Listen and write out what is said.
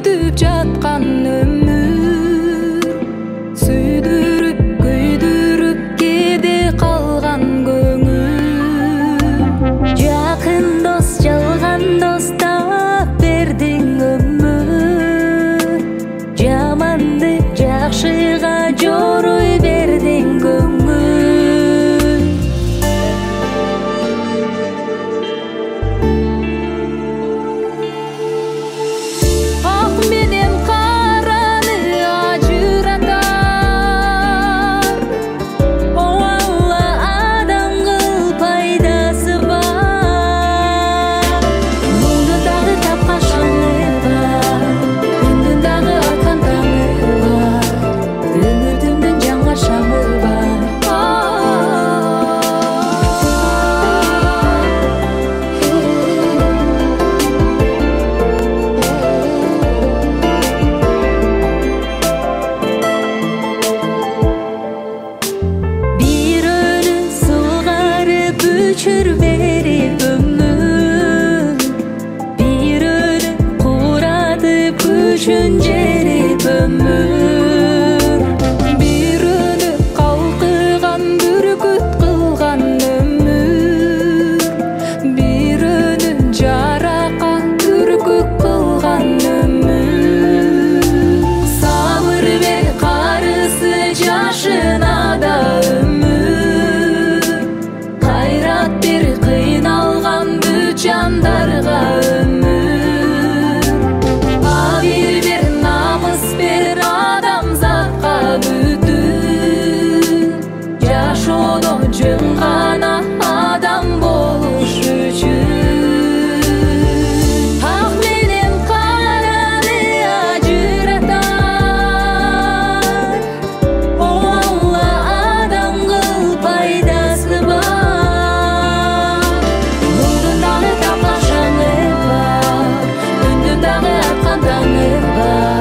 өтүп жаткан өмүр сүйдүрүп күйдүрүп кээде калган көңүл жакын дос жалган дос таап бердиң өмүр жаманды жакшыга жоруй бердиң көңүл ак менен караны ажыратар о алла адам кыл пайдасы бар муңдун дагы тапкан шаңы бар күндүн дагы аткан таңы бар үмүтүмдүн жанган шамы бар бирөөнү сугарып өчүр берип өмүр бирөөнү куратып күчүн жерип өмүр бирөөнү калкыган бүркүт кылган өмүр бирөөнү жаракат үркүк кылган өмүр сабыр бер карысы жашынада өмүр кайрат бер кыйналган бүт жандарга өмүр абийир бер намыс бер адамзатка бүтүн жашооно жөн гана адам болуш үчүн ак менен караны ажыратар о алла адам кыл пайдасы бар муңдун дагы тапкан шаңы бар күндүн дагы аткан таңы бар